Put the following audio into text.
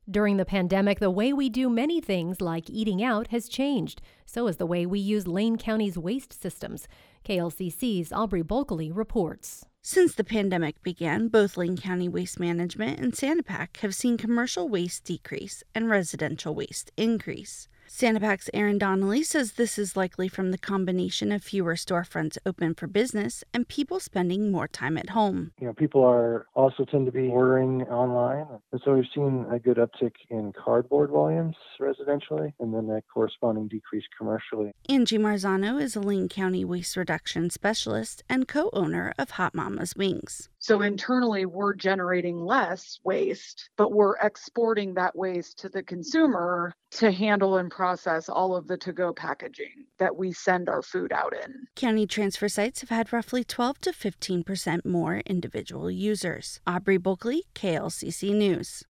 During the pandemic, the way we do many things like eating out has changed. So has the way we use Lane County's waste systems. KLCC's Aubrey Bulkley reports. Since the pandemic began, both Lane County Waste Management and Sanapak have seen commercial waste decrease and residential waste increase. Sanapak's Aaron Donnelly says this is likely from the combination of fewer storefronts open for business and people spending more time at home. People are also tend to be ordering online. And so we've seen a good uptick in cardboard volumes residentially, and then that corresponding decrease commercially. Angie Marzano is a Lane County waste reduction specialist and co-owner of Hot Mama's Wings. So internally, we're generating less waste, but we're exporting that waste to the consumer to handle and process all of the to-go packaging that we send our food out in. County transfer sites have had roughly 12 to 15% more individual users. Aubrey Bulkley, KLCC News.